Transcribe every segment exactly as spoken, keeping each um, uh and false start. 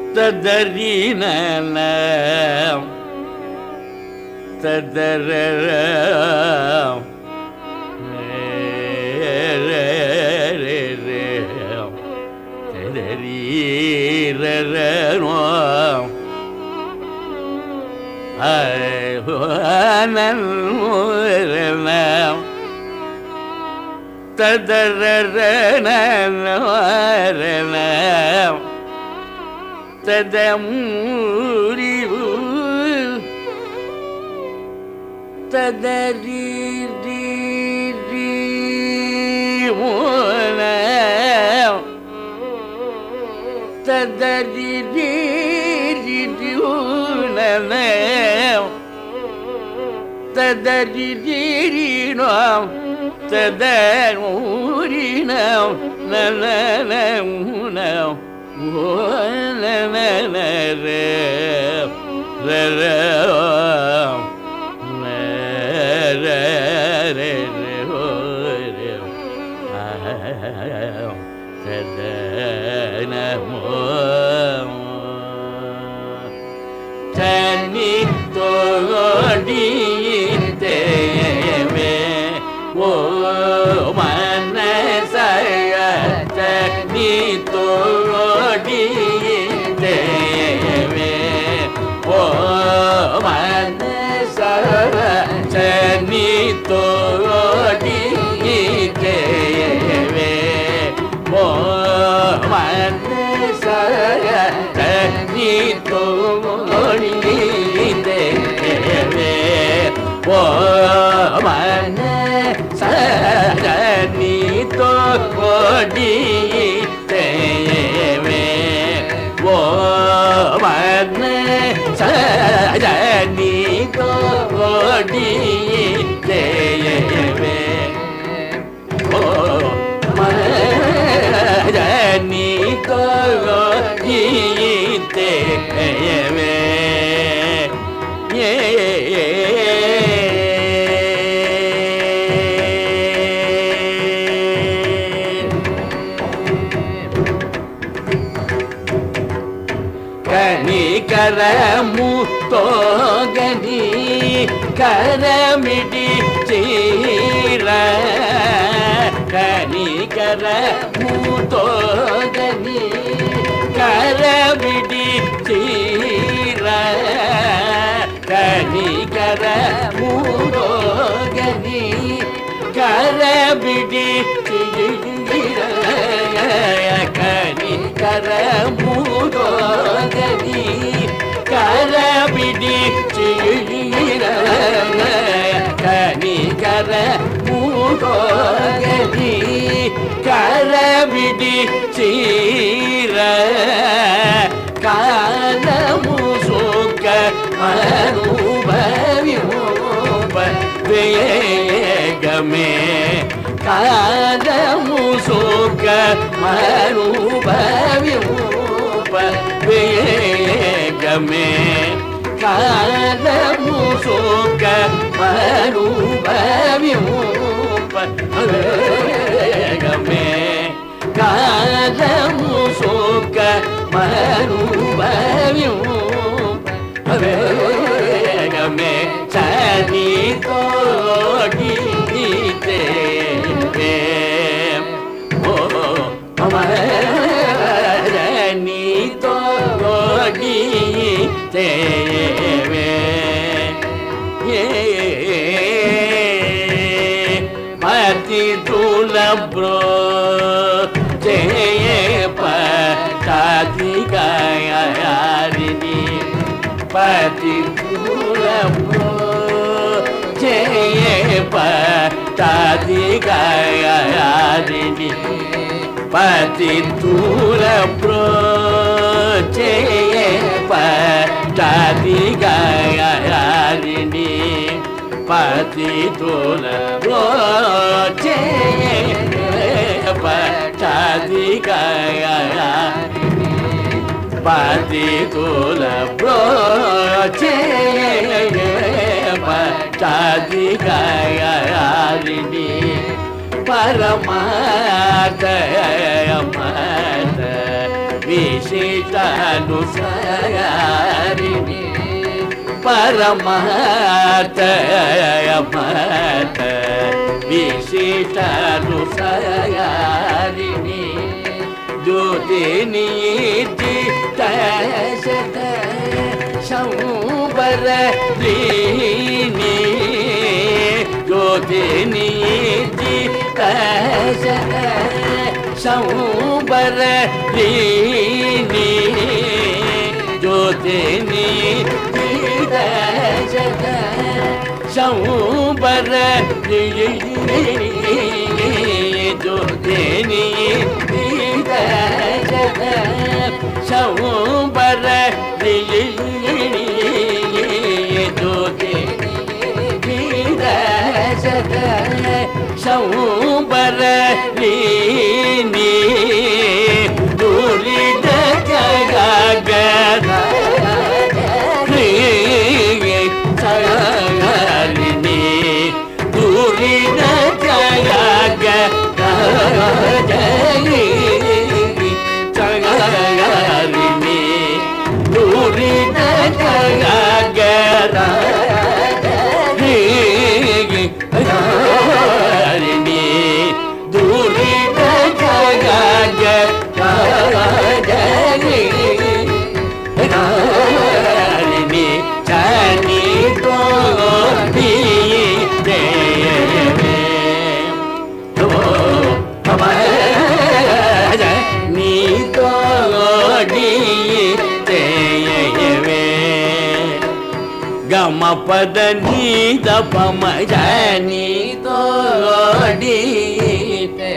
ததறின ததர ததர ததமுரிவு ததரி ததரி ததரினோம் ததூரினோம் நனனூனோம் ஓனனனரே ரரோம் நரரே ஓரம் ஆம் ததனமோம் தனி தோடி தேவே ஓ மனசய தனி தோடி தேவே ஓ மனசய தனி தோடி தேவே ஓ மனசய தனி தோடி தேவே ஓ மன சரணி தோடி தேவே ஓ மன சரணி தோடி தேவே ஓ மரணி தோடி தேவே கரமு தோகனி கரமிடி சீர கனி கரமு தோகனி கரமிடி சீர கனி கரமு தோகனி கரமிடி சீர கனி கரமு தோகனி கரபிடி சீர கனி கர மூகோகனி கரபிடி சீர காலமு சுக மனுபவியோப வேகமே காலமு சுக மனுபவியோப வேகமே காலமு சுக மனுபவியோப வேகமே காலமு சுக மனுபவியோப வேகமே சனி தோடி தேவே ஓ மரணி தோடி தேவே பதி துலப்ரோ ஜெய பதி கயாரிணி பதி துலப்ரோ ஜெய பதி கயாரிணி பதி துலப்ரோ ஜெய பதி கயாரிணி பதி துலப்ரோ ஜெய பதி கயாரிணி பதி துலப்ரோ ஜெய பதி கயாரிணி பரமாதய மத விஷ विशिष्टानुसारिणी परमार्थ अमर्थ विशिष्टानुसारिणी ज्योतिनी तशत संवरलिनी ज्योतिनी तशत संवरलिनी ज्योतिनी तशत संवरलिनी ज्योतिनी तशत संवरलिनी ज्योतिनी तशत संवरलिनी दूरित जगत सगलिनी दूरित जगत सगलिनी दूरित जगत गम पद नीद पम जनी तो डीते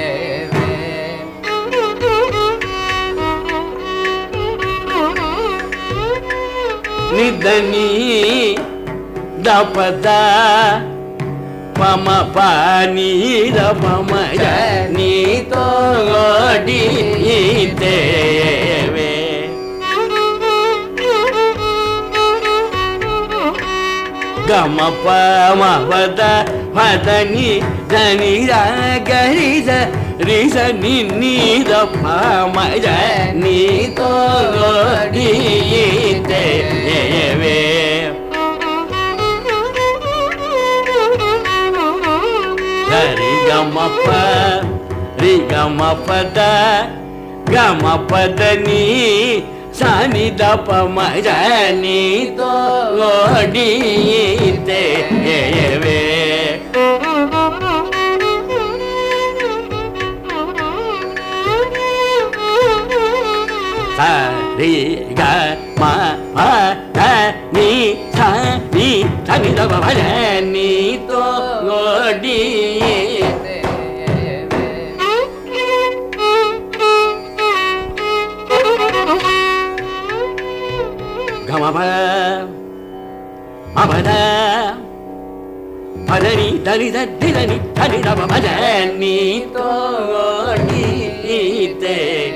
निदनी दपद पम पानी दपम जनी तो डीते गम पम पद पदनी धनी गरी रिस नि द पम जनी तो डीते वे रि गम प रि गम पद गम पदनी सानी द पम जनी तो डीते वे सा रि ग म प द नि सा नि सा नि द पम जनी तो डीते गम प म प द पदनी धनी धनी धनी द पम जनी तो डीते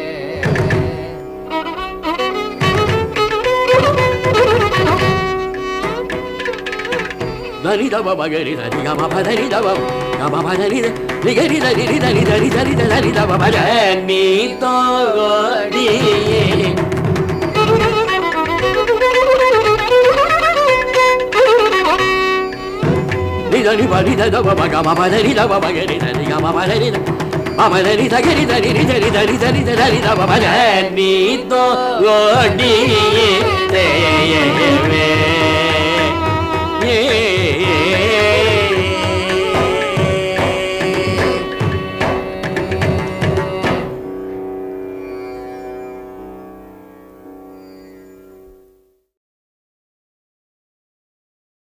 धनी द पम गरी धनी गम प धनी द पम गम प धनी रि गरी धनी रि धनी धनी धनी धनी द पम जनी तो डीते धनी पनी द पम गम प धनी द पम गरी धनी गम प धनी पम धनी ध गरी धनी रि धनी धनी धनी धनी द पम जनी तो डीते